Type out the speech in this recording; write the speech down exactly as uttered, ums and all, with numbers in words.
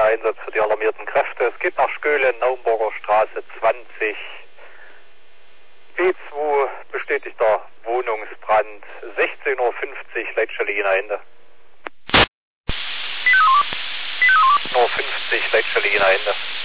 Einsatz für die alarmierten Kräfte. Es geht nach Skölen, Naumburger Straße zwanzig. B zwei, bestätigter Wohnungsbrand, sechzehn Uhr fünfzig, Leitstelle Jena Ende. sechzehn Uhr fünfzig, Leitstelle Jena Ende.